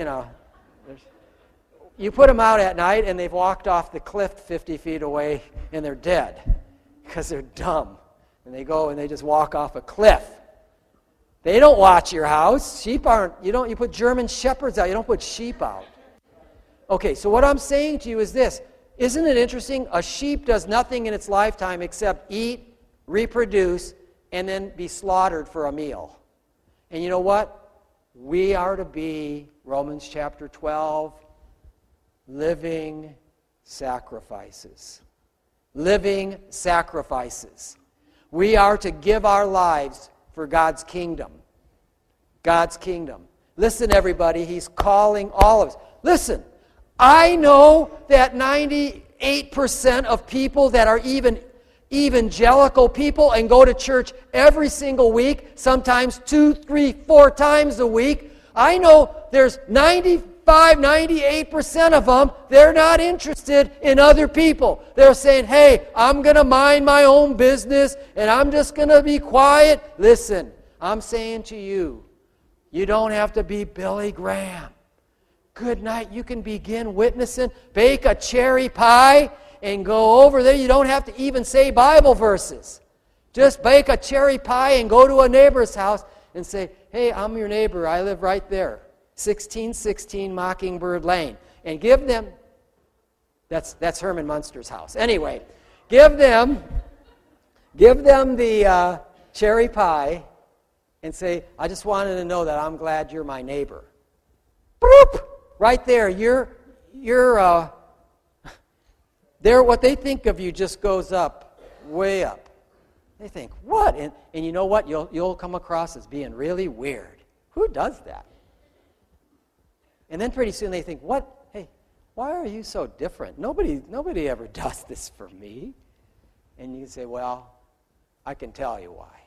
you put them out at night and they've walked off the cliff 50 feet away and they're dead because they're dumb. And they go and they just walk off a cliff. They don't watch your house. Sheep aren't, you put German shepherds out. You don't put sheep out. Okay, so what I'm saying to you is this. Isn't it interesting? A sheep does nothing in its lifetime except eat, reproduce, and then be slaughtered for a meal. And you know what? We are to be, Romans chapter 12, living sacrifices. Living sacrifices. We are to give our lives for God's kingdom. God's kingdom. Listen, everybody, He's calling all of us. Listen, I know that 98% of people that are even evangelical people and go to church every single week, sometimes 2, 3, 4 times a week. I know there's 98% of them, they're not interested in other people. They're saying, hey, I'm going to mind my own business and I'm just going to be quiet. Listen, I'm saying to you, you don't have to be Billy Graham. Good night. You can begin witnessing, bake a cherry pie, and go over there. You don't have to even say Bible verses. Just bake a cherry pie and go to a neighbor's house and say, hey, I'm your neighbor. I live right there. 1616 Mockingbird Lane. And give them, that's Herman Munster's house. Anyway, give them the cherry pie and say, I just wanted to know that I'm glad you're my neighbor. Boop! Right there, what they think of you just goes up, way up. They think, what? And you know what? You'll come across as being really weird. Who does that? And then pretty soon they think, what? Hey, why are you so different? Nobody ever does this for me. And you say, well, I can tell you why.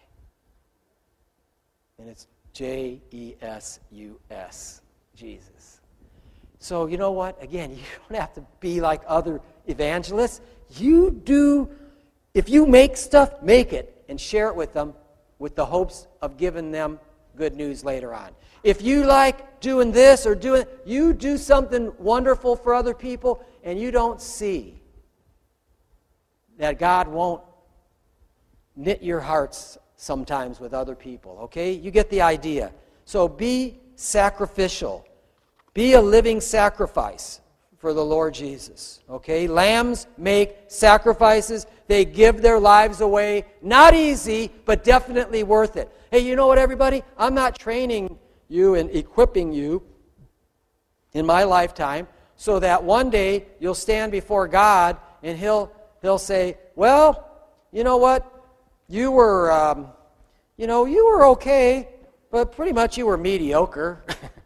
And it's Jesus, Jesus. So you know what? Again, you don't have to be like other evangelists. You do, if you make stuff, make it and share it with them with the hopes of giving them good news later on. If you like doing this or you do something wonderful for other people and you don't see that God won't knit your hearts sometimes with other people, okay? You get the idea. So be sacrificial. Be a living sacrifice for the Lord Jesus, okay? Lambs make sacrifices. They give their lives away. Not easy, but definitely worth it. Hey, you know what, everybody? I'm not training you and equipping you in my lifetime so that one day you'll stand before God and He'll say, well, you know what? You were okay, but pretty much you were mediocre.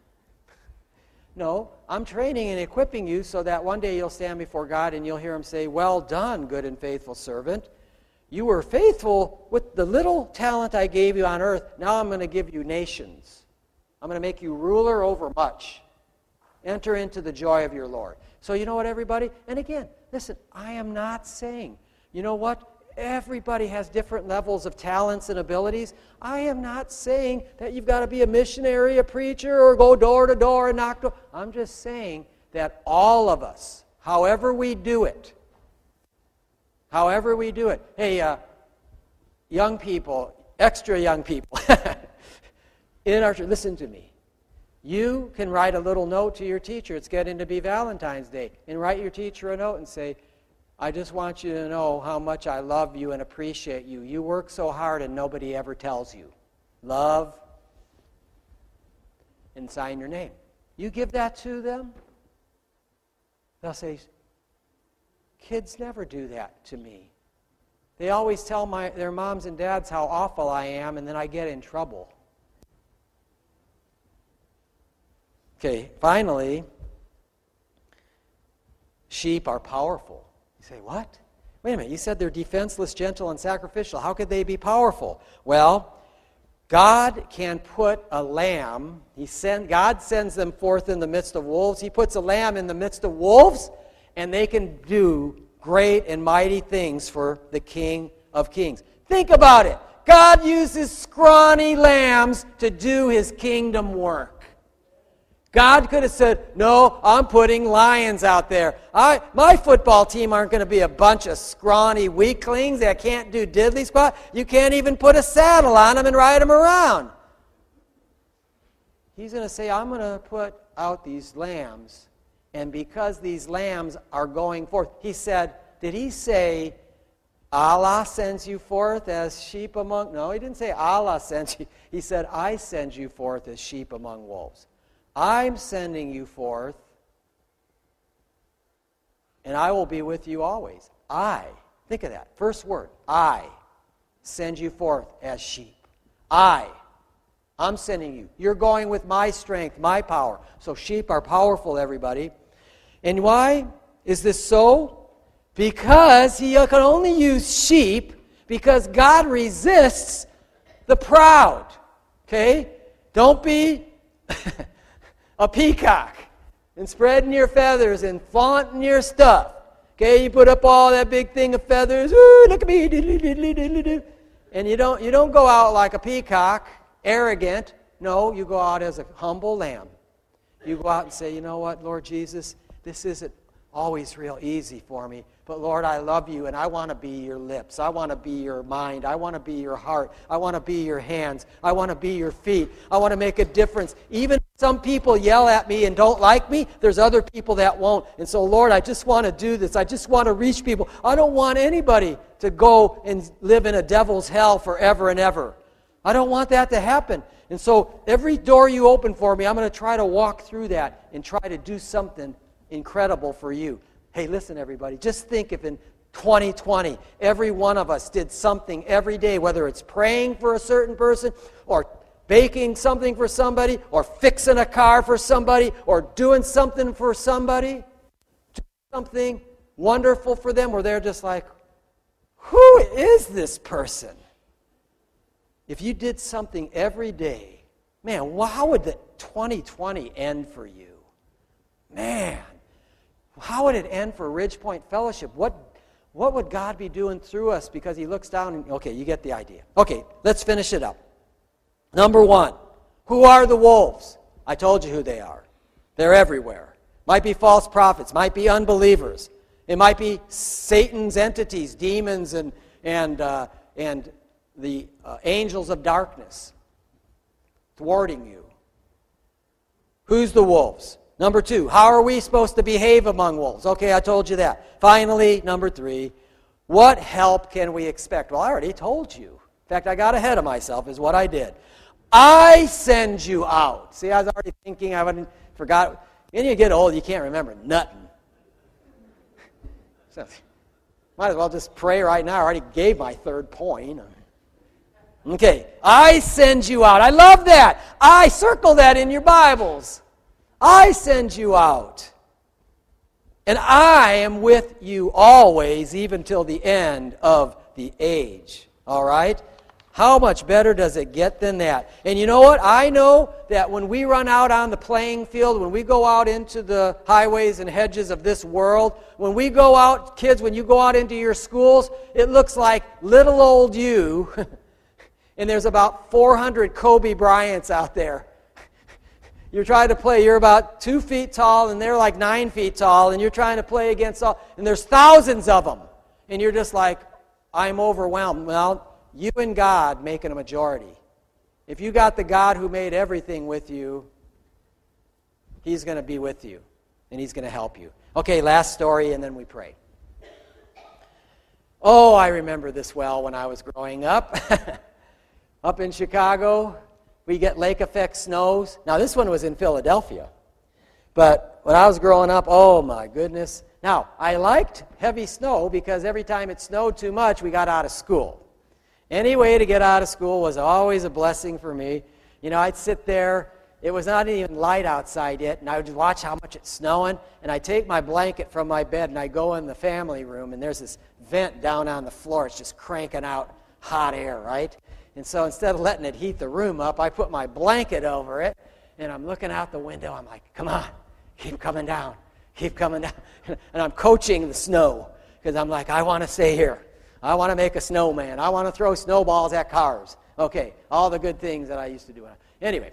No, I'm training and equipping you so that one day you'll stand before God and you'll hear Him say, well done, good and faithful servant. You were faithful with the little talent I gave you on earth. Now I'm going to give you nations. I'm going to make you ruler over much. Enter into the joy of your Lord. So you know what, everybody? And again, listen, I am not saying, you know what? Everybody has different levels of talents and abilities. I am not saying that you've got to be a missionary, a preacher, or go door to door and knock door. I'm just saying that all of us, however we do it, hey, young people, extra young people, in our church, listen to me. You can write a little note to your teacher. It's getting to be Valentine's Day. And write your teacher a note and say, I just want you to know how much I love you and appreciate you. You work so hard and nobody ever tells you. Love. and sign your name. You give that to them, they'll say, kids never do that to me. They always tell their moms and dads how awful I am, and then I get in trouble. Okay, finally, sheep are powerful. You say, what? Wait a minute, you said they're defenseless, gentle, and sacrificial. How could they be powerful? Well, God can put a lamb, God sends them forth in the midst of wolves. He puts a lamb in the midst of wolves, and they can do great and mighty things for the King of Kings. Think about it. God uses scrawny lambs to do His kingdom work. God could have said, no, I'm putting lions out there. My football team aren't going to be a bunch of scrawny weaklings that can't do diddly squat. You can't even put a saddle on them and ride them around. He's going to say, I'm going to put out these lambs. And because these lambs are going forth, He said, did He say, Allah sends you forth as sheep among... No, He didn't say Allah sends you. He said, I send you forth as sheep among wolves. I'm sending you forth, and I will be with you always. Think of that. First word, I send you forth as sheep. I'm sending you. You're going with my strength, my power. So sheep are powerful, everybody. And why is this so? Because He can only use sheep because God resists the proud. Okay? Don't be a peacock and spreading your feathers and flaunting your stuff. Okay, you put up all that big thing of feathers. Ooh, look at me. And you don't go out like a peacock, arrogant. No, you go out as a humble lamb. You go out and say, you know what, Lord Jesus, this isn't always real easy for me. But Lord, I love you, and I want to be your lips. I want to be your mind. I want to be your heart. I want to be your hands. I want to be your feet. I want to make a difference. Even if some people yell at me and don't like me, there's other people that won't. And so, Lord, I just want to do this. I just want to reach people. I don't want anybody to go and live in a devil's hell forever and ever. I don't want that to happen. And so every door you open for me, I'm going to try to walk through that and try to do something incredible for you. Hey, listen, everybody. Just think if in 2020, every one of us did something every day, whether it's praying for a certain person or baking something for somebody or fixing a car for somebody or doing something for somebody, doing something wonderful for them where they're just like, who is this person? If you did something every day, man, how would the 2020 end for you? Man, how would it end for Ridgepoint Fellowship? What would God be doing through us? Because He looks down and, okay, you get the idea. Okay, let's finish it up. Number one, who are the wolves? I told you who they are. They're everywhere. Might be false prophets, might be unbelievers. It might be Satan's entities, demons and the angels of darkness thwarting you. Who's the wolves? Number two, how are we supposed to behave among wolves? Okay, I told you that. Finally, number three, what help can we expect? Well, I already told you. In fact, I got ahead of myself is what I did. I send you out. See, I was already thinking, I forgot. When you get old, you can't remember nothing. So, might as well just pray right now. I already gave my third point. Okay, I send you out. I love that. I circle that in your Bibles. I send you out. And I am with you always, even till the end of the age. All right? How much better does it get than that? And you know what? I know that when we run out on the playing field, when we go out into the highways and hedges of this world, when we go out, kids, when you go out into your schools, it looks like little old you, and there's about 400 Kobe Bryants out there. You're trying to play, you're about 2 feet tall, and they're like 9 feet tall, and you're trying to play against all, and there's thousands of them. And you're just like, I'm overwhelmed. Well, you and God making a majority. If you got the God who made everything with you, He's going to be with you, and He's going to help you. Okay, last story, and then we pray. Oh, I remember this well when I was growing up. Up in Chicago, We get lake effect snows. Now, this one was in Philadelphia. But when I was growing up, oh my goodness. Now, I liked heavy snow because every time it snowed too much, we got out of school. Any way to get out of school was always a blessing for me. You know, I'd sit there. It was not even light outside yet, and I would watch how much it's snowing, and I'd take my blanket from my bed, and I'd go in the family room, and there's this vent down on the floor. It's just cranking out hot air, right? And so instead of letting it heat the room up, I put my blanket over it, and I'm looking out the window. I'm like, come on, keep coming down, keep coming down. And I'm coaching the snow because I'm like, I want to stay here. I want to make a snowman. I want to throw snowballs at cars. Okay, all the good things that I used to do. Anyway,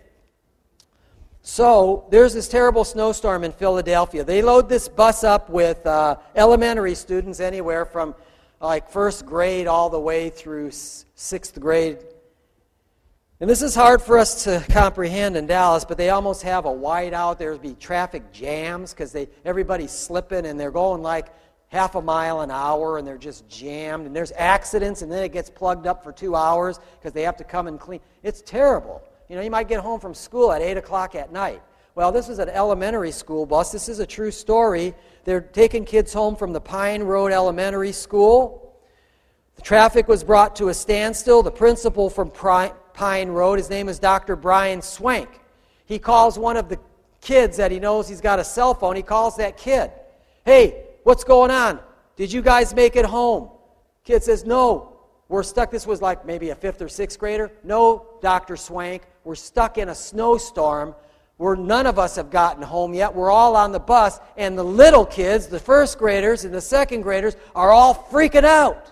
so there's this terrible snowstorm in Philadelphia. They load this bus up with elementary students anywhere from like first grade all the way through sixth grade. And this is hard for us to comprehend in Dallas, but they almost have a whiteout. There'll be traffic jams because everybody's slipping and they're going like half a mile an hour and they're just jammed. And there's accidents and then it gets plugged up for 2 hours because they have to come and clean. It's terrible. You know, you might get home from school at 8 o'clock at night. Well, this is an elementary school bus. This is a true story. They're taking kids home from the Pine Road Elementary School. The traffic was brought to a standstill. The principal from Pine Road, his name is Dr. Brian Swank. He calls one of the kids that he knows he's got a cell phone. He calls that kid. Hey, what's going on? Did you guys make it home? Kid says, no, we're stuck. This was like maybe a 5th or 6th grader. No, Dr. Swank, we're stuck in a snowstorm where none of us have gotten home yet. We're all on the bus, and the little kids, the first graders and the second graders, are all freaking out.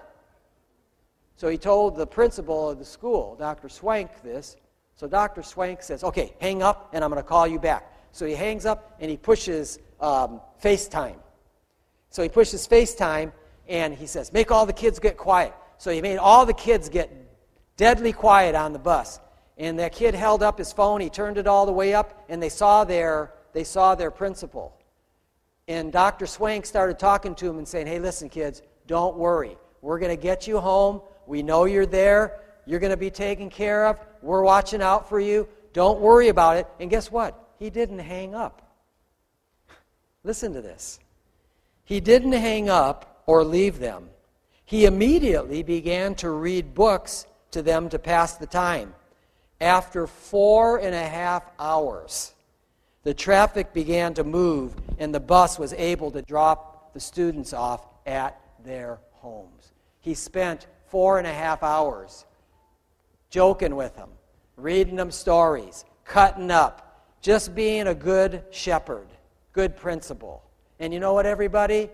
So he told the principal of the school, Dr. Swank, this. So Dr. Swank says, okay, hang up, and I'm going to call you back. So he hangs up, and he pushes FaceTime. So he pushes FaceTime, and he says, make all the kids get quiet. So he made all the kids get deadly quiet on the bus. And that kid held up his phone, he turned it all the way up, and they saw their principal. And Dr. Swank started talking to him and saying, hey, listen, kids, don't worry. We're going to get you home. We know you're there. You're going to be taken care of. We're watching out for you. Don't worry about it. And guess what? He didn't hang up. Listen to this. He didn't hang up or leave them. He immediately began to read books to them to pass the time. After 4.5 hours, the traffic began to move, and the bus was able to drop the students off at their homes. He spent 4.5 hours joking with them, reading them stories, cutting up, just being a good shepherd, good principal. And you know what, everybody?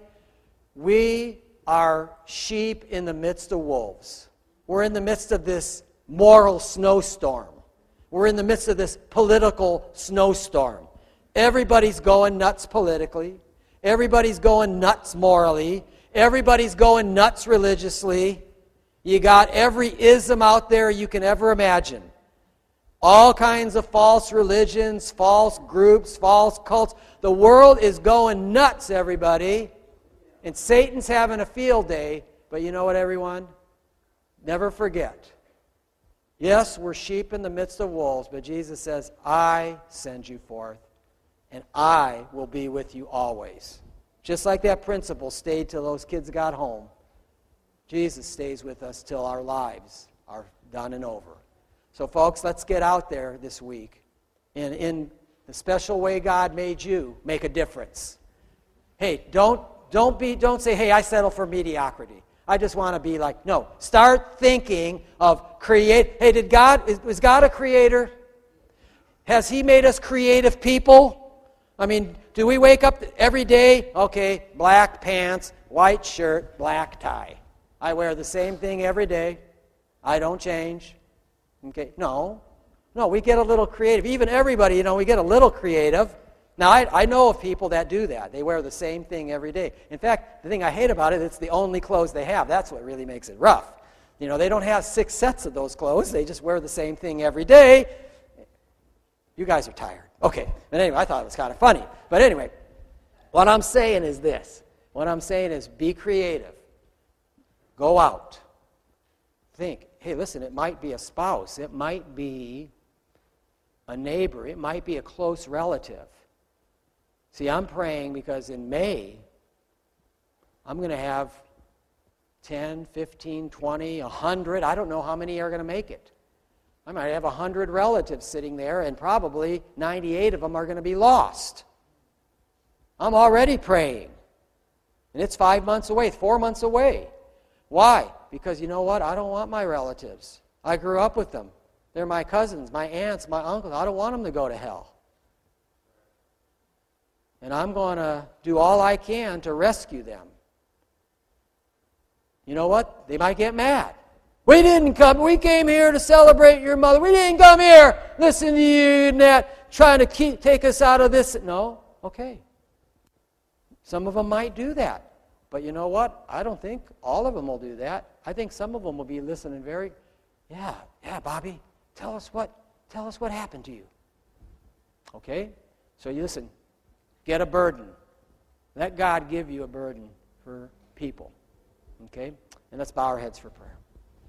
We are sheep in the midst of wolves. We're in the midst of this moral snowstorm. We're in the midst of this political snowstorm. Everybody's going nuts politically. Everybody's going nuts morally. Everybody's going nuts religiously. You got every ism out there you can ever imagine. All kinds of false religions, false groups, false cults. The world is going nuts, everybody. And Satan's having a field day. But you know what, everyone? Never forget. Yes, we're sheep in the midst of wolves, but Jesus says, I send you forth, and I will be with you always. Just like that principal stayed till those kids got home, Jesus stays with us till our lives are done and over. So, folks, let's get out there this week, and in the special way God made you, make a difference. Hey, don't say, hey, I settle for mediocrity. I just want to be like, no. Start thinking of create. Hey, is God a creator? Has He made us creative people? I mean, do we wake up every day, okay, black pants, white shirt, black tie. I wear the same thing every day. I don't change. Okay, no, we get a little creative. Even everybody, we get a little creative. Now, I know of people that do that. They wear the same thing every day. In fact, the thing I hate about it, it's the only clothes they have. That's what really makes it rough. They don't have 6 sets of those clothes. They just wear the same thing every day. You guys are tired. Okay, but anyway, I thought it was kind of funny. But anyway, what I'm saying is this. What I'm saying is be creative. Go out. Think, hey, listen, it might be a spouse. It might be a neighbor. It might be a close relative. See, I'm praying because in May, I'm going to have 10, 15, 20, 100. I don't know how many are going to make it. I might have 100 relatives sitting there, and probably 98 of them are going to be lost. I'm already praying. And it's 5 months away, 4 months away. Why? Because you know what? I don't want my relatives. I grew up with them. They're my cousins, my aunts, my uncles. I don't want them to go to hell. And I'm going to do all I can to rescue them. You know what? They might get mad. We didn't come. We came here to celebrate your mother. We didn't come here listen to you and that, trying to take us out of this. No? Okay. Some of them might do that. But you know what? I don't think all of them will do that. I think some of them will be listening very, yeah, Bobby, tell us what happened to you. Okay? So you listen. Get a burden. Let God give you a burden for people. Okay? And let's bow our heads for prayer.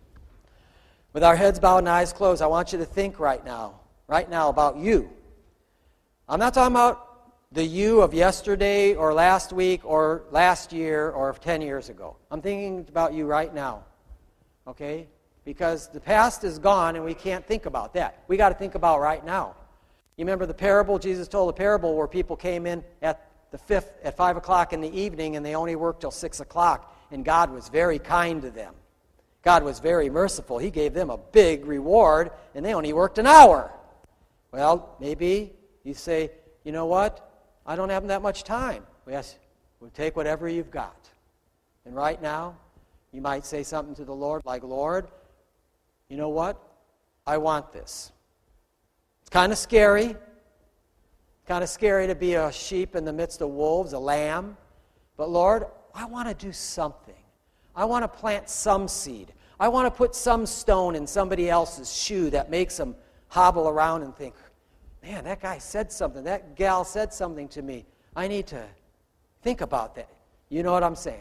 With our heads bowed and eyes closed, I want you to think right now about you. I'm not talking about the you of yesterday or last week or last year or 10 years ago. I'm thinking about you right now. Okay? Because the past is gone and we can't think about that. We got to think about right now. You remember the parable? Jesus told a parable where people came in at 5 o'clock in the evening and they only worked till 6 o'clock, and God was very kind to them. God was very merciful. He gave them a big reward, and they only worked an hour. Well, maybe you say, you know what? I don't have that much time. Yes, we'll take whatever you've got. And right now, you might say something to the Lord like, Lord, you know what? I want this. It's kind of scary. Kind of scary to be a sheep in the midst of wolves, a lamb. But Lord, I want to do something. I want to plant some seed. I want to put some stone in somebody else's shoe that makes them hobble around and think, man, that guy said something. That gal said something to me. I need to think about that. You know what I'm saying?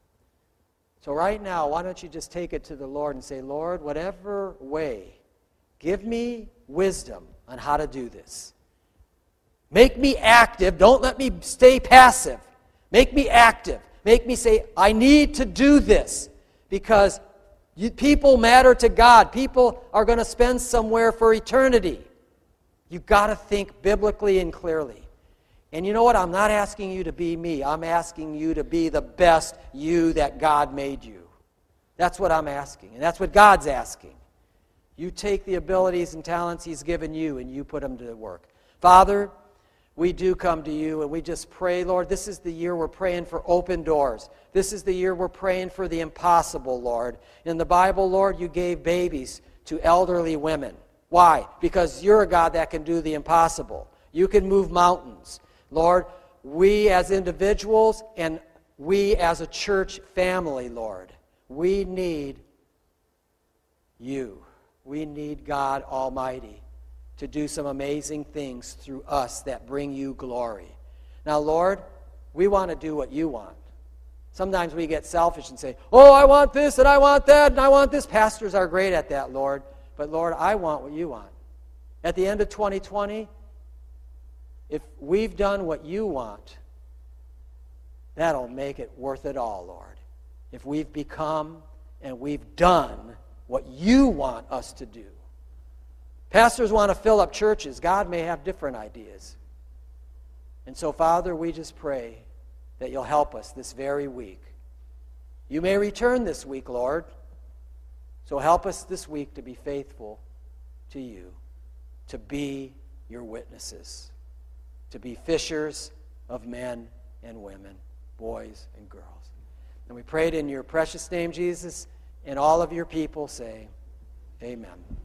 So right now, why don't you just take it to the Lord and say, Lord, whatever way, give me wisdom on how to do this. Make me active. Don't let me stay passive. Make me active. Make me say, I need to do this because people matter to God. People are going to spend somewhere for eternity. You've got to think biblically and clearly. And you know what? I'm not asking you to be me. I'm asking you to be the best you that God made you. That's what I'm asking. And that's what God's asking. You take the abilities and talents He's given you and you put them to work. Father, we do come to you and we just pray, Lord, this is the year we're praying for open doors. This is the year we're praying for the impossible, Lord. In the Bible, Lord, you gave babies to elderly women. Why? Because you're a God that can do the impossible. You can move mountains. Lord, we as individuals and we as a church family, Lord, we need you. We need God Almighty to do some amazing things through us that bring you glory. Now, Lord, we want to do what you want. Sometimes we get selfish and say, oh, I want this and I want that and I want this. Pastors are great at that, Lord. But, Lord, I want what you want. At the end of 2020, if we've done what you want, that'll make it worth it all, Lord. If we've become and we've done what you want us to do. Pastors want to fill up churches. God may have different ideas. And so, Father, we just pray that you'll help us this very week. You may return this week, Lord. So help us this week to be faithful to you, to be your witnesses, to be fishers of men and women, boys and girls. And we pray it in your precious name, Jesus, and all of your people say, amen.